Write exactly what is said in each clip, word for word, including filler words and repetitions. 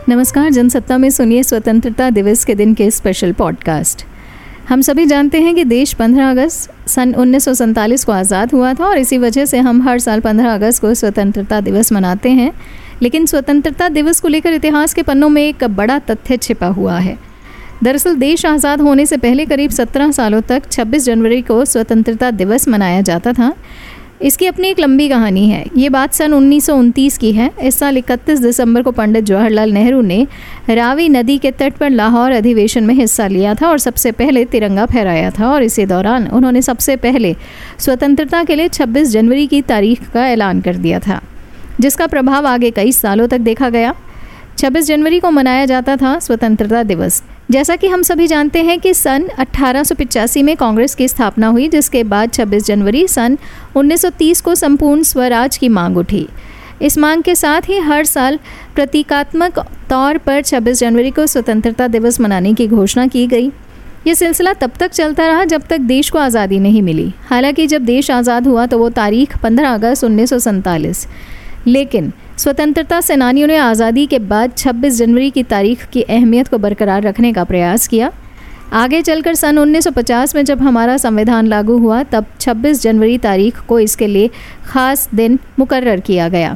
नमस्कार, जनसत्ता में सुनिए स्वतंत्रता दिवस के दिन के स्पेशल पॉडकास्ट। हम सभी जानते हैं कि देश पंद्रह अगस्त सन उन्नीस सौ सैंतालीस को आज़ाद हुआ था और इसी वजह से हम हर साल पंद्रह अगस्त को स्वतंत्रता दिवस मनाते हैं। लेकिन स्वतंत्रता दिवस को लेकर इतिहास के पन्नों में एक बड़ा तथ्य छिपा हुआ है। दरअसल देश आज़ाद होने से पहले करीब सत्रह सालों तक छब्बीस जनवरी को स्वतंत्रता दिवस मनाया जाता था। इसकी अपनी एक लंबी कहानी है। ये बात सन उन्नीस सौ उनतीस की है। इस साल इकतीस दिसंबर को पंडित जवाहरलाल नेहरू ने रावी नदी के तट पर लाहौर अधिवेशन में हिस्सा लिया था और सबसे पहले तिरंगा फहराया था और इसी दौरान उन्होंने सबसे पहले स्वतंत्रता के लिए छब्बीस जनवरी की तारीख का ऐलान कर दिया था, जिसका प्रभाव आगे कई सालों तक देखा गया। छब्बीस जनवरी को मनाया जाता था स्वतंत्रता दिवस। जैसा कि हम सभी जानते हैं कि सन अठारह सौ पचासी में कांग्रेस की स्थापना हुई, जिसके बाद छब्बीस जनवरी सन उन्नीस सौ तीस को संपूर्ण स्वराज की मांग उठी। इस मांग के साथ ही हर साल प्रतीकात्मक तौर पर छब्बीस जनवरी को स्वतंत्रता दिवस मनाने की घोषणा की गई। ये सिलसिला तब तक चलता रहा जब तक देश को आज़ादी नहीं मिली। हालांकि जब देश आज़ाद हुआ तो वो तारीख पंद्रह अगस्त उन्नीस सौ सैंतालीस, लेकिन स्वतंत्रता सेनानियों ने आज़ादी के बाद छब्बीस जनवरी की तारीख की अहमियत को बरकरार रखने का प्रयास किया। आगे चलकर सन उन्नीस सौ पचास में जब हमारा संविधान लागू हुआ तब छब्बीस जनवरी तारीख को इसके लिए ख़ास दिन मुकर्रर किया गया।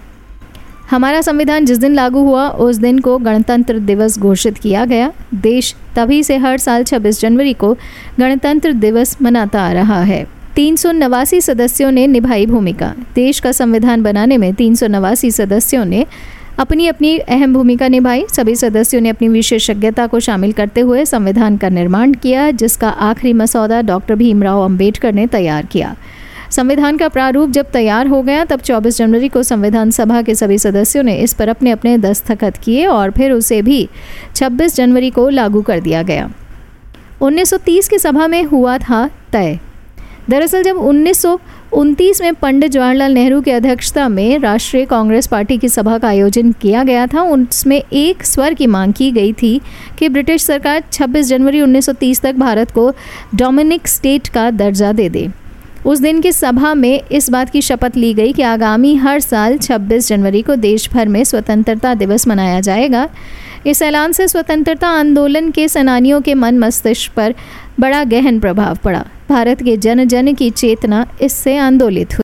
हमारा संविधान जिस दिन लागू हुआ उस दिन को गणतंत्र दिवस घोषित किया गया। देश तभी से हर साल छब्बीस जनवरी को गणतंत्र दिवस मनाता आ रहा है। तीन सौ नवासी सदस्यों ने निभाई भूमिका। देश का संविधान बनाने में तीन सौ नवासी सदस्यों ने अपनी अपनी अहम भूमिका निभाई। सभी सदस्यों ने अपनी विशेषज्ञता को शामिल करते हुए संविधान का निर्माण किया, जिसका आखिरी मसौदा डॉक्टर भीमराव अंबेडकर ने तैयार किया। संविधान का प्रारूप जब तैयार हो गया तब चौबीस जनवरी को संविधान सभा के सभी सदस्यों ने इस पर अपने अपने दस्तखत किए और फिर उसे भी छब्बीस जनवरी को लागू कर दिया गया। उन्नीस सौ तीस की सभा में हुआ था तय। दरअसल जब उन्नीस सौ उनतीस में पंडित जवाहरलाल नेहरू की अध्यक्षता में राष्ट्रीय कांग्रेस पार्टी की सभा का आयोजन किया गया था, उसमें एक स्वर की मांग की गई थी कि ब्रिटिश सरकार छब्बीस जनवरी उन्नीस सौ तीस तक भारत को डोमिनिक स्टेट का दर्जा दे दे। उस दिन की सभा में इस बात की शपथ ली गई कि आगामी हर साल छब्बीस जनवरी को देश भर में स्वतंत्रता दिवस मनाया जाएगा। इस ऐलान से स्वतंत्रता आंदोलन के सेनानियों के मन मस्तिष्क पर बड़ा गहन प्रभाव पड़ा। भारत के जन जन की चेतना इससे आंदोलित हुई।